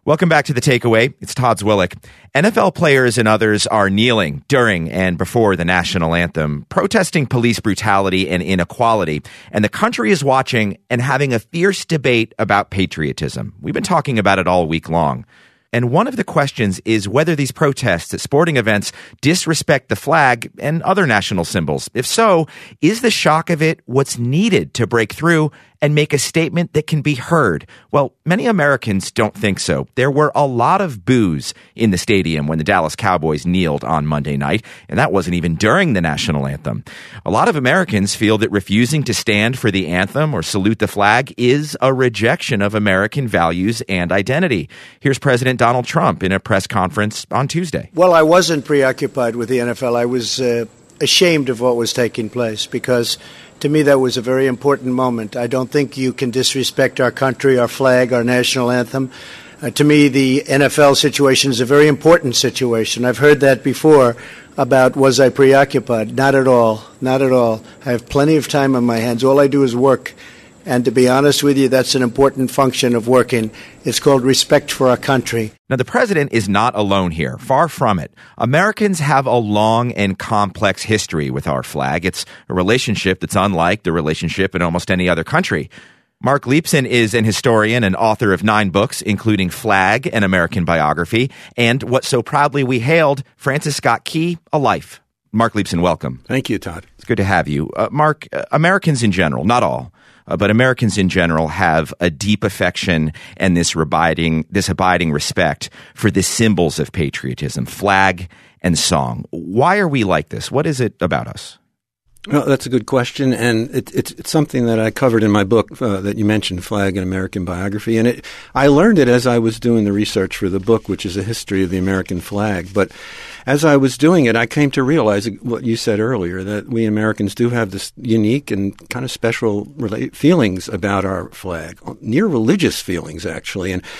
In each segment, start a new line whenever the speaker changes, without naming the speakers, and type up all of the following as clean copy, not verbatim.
Welcome back to The Takeaway. It's Todd Zwillich. NFL players and others are kneeling during and before the national anthem, protesting police brutality and inequality. And the country is watching and having a fierce debate about patriotism. We've been talking about it all week long. And one of the questions is whether these protests at sporting events disrespect the flag and other national symbols. If so, is the shock of it what's needed to break through and make a statement that can be heard? Well, many Americans don't think so. There were a lot of boos in the stadium when the Dallas Cowboys kneeled on Monday night, and that wasn't even during the national anthem. A lot of Americans feel that refusing to stand for the anthem or salute the flag is a rejection of American values and identity. Here's President Donald Trump in a press conference on Tuesday.
Well, I wasn't preoccupied with the NFL. I was ashamed of what was taking place because to me, that was a very important moment. I don't think you can disrespect our country, our flag, our national anthem. To me, the NFL situation is a very important situation. I've heard that before about was I preoccupied. Not at all. Not at all. I have plenty of time on my hands. All I do is work. And to be honest with you, that's an important function of working. It's called respect for our country.
Now, the president is not alone here. Far from it. Americans have a long and complex history with our flag. It's a relationship that's unlike the relationship in almost any other country. Mark Leibsohn is an historian and author of 9 books, including Flag, an American Biography, and what so proudly we hailed, Francis Scott Key, A Life. Mark Leibsohn, welcome.
Thank you, Todd.
It's good to have you. Mark, Americans in general, not all, but Americans in general have a deep affection and this abiding respect for the symbols of patriotism, flag and song. Why are we like this? What is it about us?
Well, that's a good question, and it's something that I covered in my book that you mentioned, Flag, an American Biography. And I learned it as I was doing the research for the book, which is a history of the American flag. But as I was doing it, I came to realize what you said earlier, that we Americans do have this unique and kind of special feelings about our flag, near religious feelings, actually. And,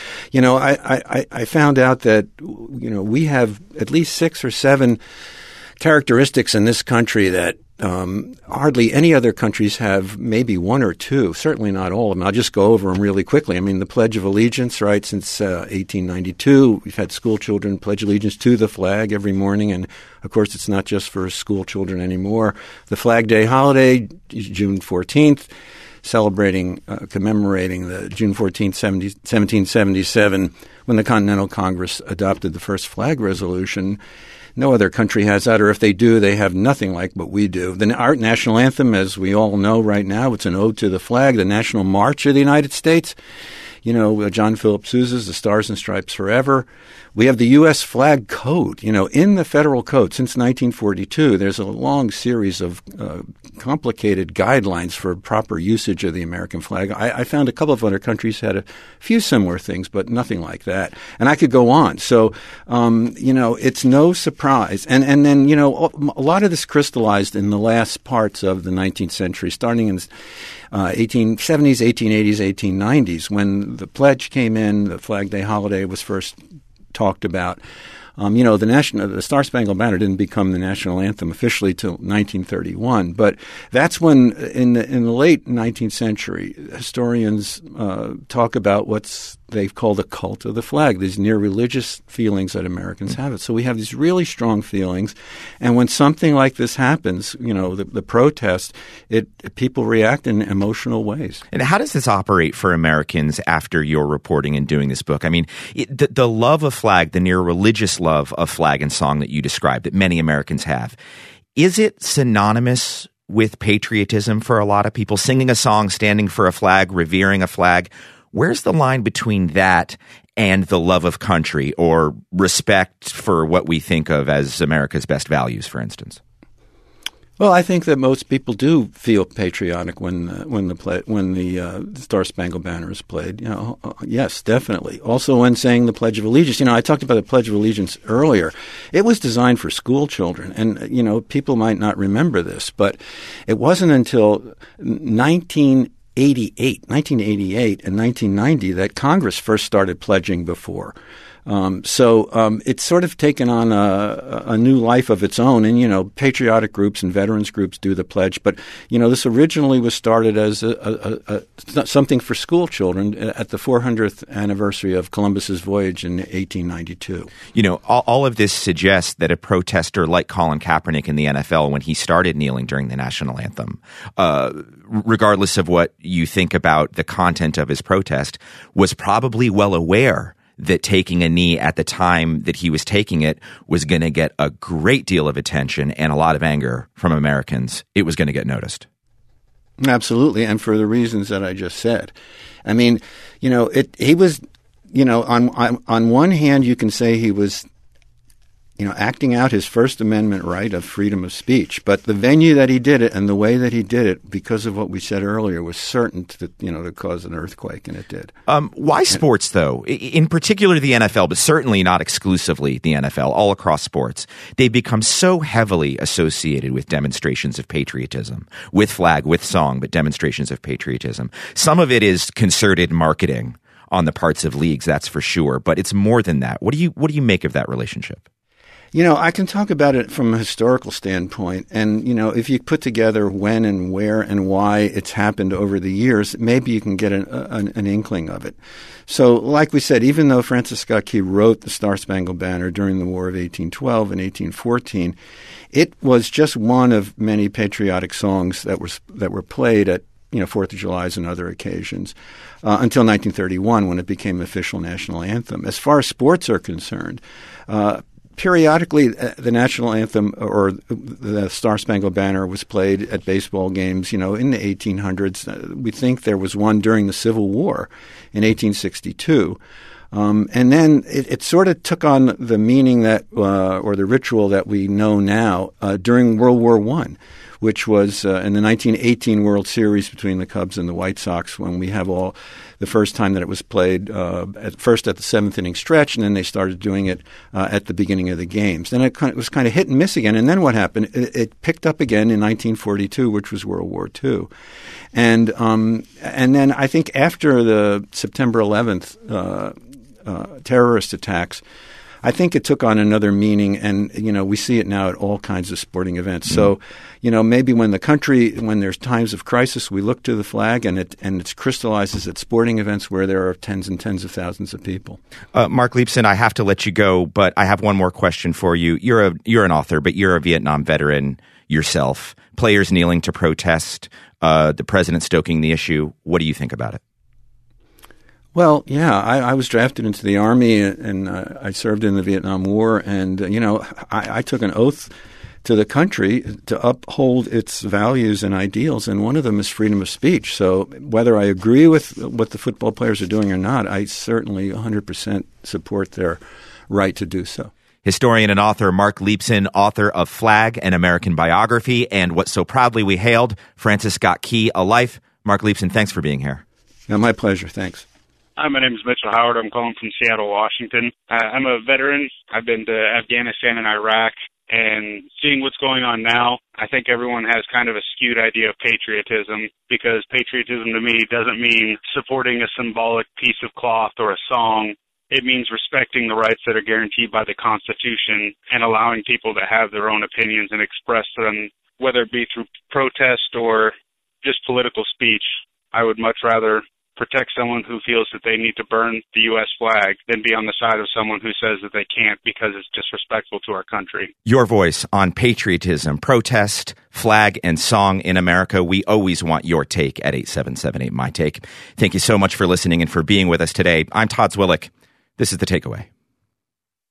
I found out that, we have at least 6 or 7 characteristics in this country that hardly any other countries have, maybe 1 or 2, certainly not all of them. I'll just go over them really quickly. I mean, the Pledge of Allegiance, right, since 1892, we've had school children pledge allegiance to the flag every morning. And, of course, it's not just for school children anymore. The Flag Day holiday, June 14th, commemorating the June 14th, 1777, when the Continental Congress adopted the first flag resolution. No other country has that, or if they do, they have nothing like what we do. Our national anthem, as we all know right now, it's an ode to the flag. The National March of the United States, John Philip Sousa's The Stars and Stripes Forever. We have the U.S. Flag Code. In the federal code since 1942, there's a long series of complicated guidelines for proper usage of the American flag. I found a couple of other countries had a few similar things, but nothing like that. And I could go on. So, it's no surprise. And then, a lot of this crystallized in the last parts of the 19th century, starting in 1870s, 1880s, 1890s, when the pledge came in, the Flag Day holiday was first talked about. The Star Spangled Banner didn't become the national anthem officially till 1931, but that's when, in the late 19th century, historians talk about what's they've called a cult of the flag. These near religious feelings that Americans have it. So we have these really strong feelings, and when something like this happens, the protest, people react in emotional ways.
And how does this operate for Americans after your reporting and doing this book? I mean, the love of flag, the near religious love of flag and song that you described, that many Americans have, is it synonymous with patriotism for a lot of people? Singing a song, standing for a flag, revering a flag. Where's the line between that and the love of country or respect for what we think of as America's best values, for instance?
Well, I think that most people do feel patriotic when the Star Spangled Banner is played. Yes, definitely. Also, when saying the Pledge of Allegiance, I talked about the Pledge of Allegiance earlier. It was designed for school children, and people might not remember this, but it wasn't until 1988 and 1990 that Congress first started pledging before. So it's sort of taken on a new life of its own. And, patriotic groups and veterans groups do the pledge. But, this originally was started as something for school children at the 400th anniversary of Columbus's voyage in 1892.
All of this suggests that a protester like Colin Kaepernick in the NFL, when he started kneeling during the national anthem, regardless of what you think about the content of his protest, was probably well aware that taking a knee at the time that he was taking it was going to get a great deal of attention and a lot of anger from Americans. It was going to get noticed.
Absolutely, and for the reasons that I just said. I mean, he was, on one hand, you can say he was, acting out his First Amendment right of freedom of speech. But the venue that he did it and the way that he did it, because of what we said earlier, was certain to cause an earthquake, and it did.
Why sports, though? In particular, the NFL, but certainly not exclusively the NFL, all across sports. They've become so heavily associated with demonstrations of patriotism, with flag, with song, but demonstrations of patriotism. Some of it is concerted marketing on the parts of leagues, that's for sure. But it's more than that. What do you make of that relationship?
I can talk about it from a historical standpoint. And, if you put together when and where and why it's happened over the years, maybe you can get an inkling of it. So, like we said, even though Francis Scott Key wrote the Star-Spangled Banner during the War of 1812 and 1814, it was just one of many patriotic songs that were played at Fourth of July's and other occasions until 1931, when it became the official national anthem. As far as sports are concerned, periodically, the national anthem or the Star-Spangled Banner was played at baseball games, in the 1800s. We think there was one during the Civil War in 1862. And then it sort of took on the meaning that or the ritual that we know now during World War I, which was in the 1918 World Series between the Cubs and the White Sox, when we have the first time that it was played, at first at the seventh inning stretch, and then they started doing it at the beginning of the games. Then it was kind of hit and miss again. And then what happened? It picked up again in 1942, which was World War II. And then I think after the September 11th terrorist attacks, I think it took on another meaning, and we see it now at all kinds of sporting events. So, maybe when there's times of crisis, we look to the flag, and it crystallizes at sporting events where there are tens and tens of thousands of people.
Mark Leibsohn, I have to let you go, but I have one more question for you. You're an author, but you're a Vietnam veteran yourself. Players kneeling to protest, the president stoking the issue. What do you think about it?
Well, yeah, I was drafted into the Army, and I served in the Vietnam War, and, I took an oath to the country to uphold its values and ideals, and one of them is freedom of speech. So whether I agree with what the football players are doing or not, I certainly 100% support their right to do so.
Historian and author Mark Leibsohn, author of Flag, An American Biography, and what so proudly we hailed, Francis Scott Key, A Life. Mark Leibsohn, thanks for being here.
Yeah, my pleasure. Thanks.
Hi, my name is Mitchell Howard. I'm calling from Seattle, Washington. I'm a veteran. I've been to Afghanistan and Iraq, and seeing what's going on now, I think everyone has kind of a skewed idea of patriotism, because patriotism to me doesn't mean supporting a symbolic piece of cloth or a song. It means respecting the rights that are guaranteed by the Constitution and allowing people to have their own opinions and express them, whether it be through protest or just political speech. I would much rather protect someone who feels that they need to burn the U.S. flag than be on the side of someone who says that they can't because it's disrespectful to our country.
Your voice on patriotism, protest, flag, and song in America. We always want your take at 8778 My Take. Thank you so much for listening and for being with us today. I'm Todd Zwillich. This is The Takeaway.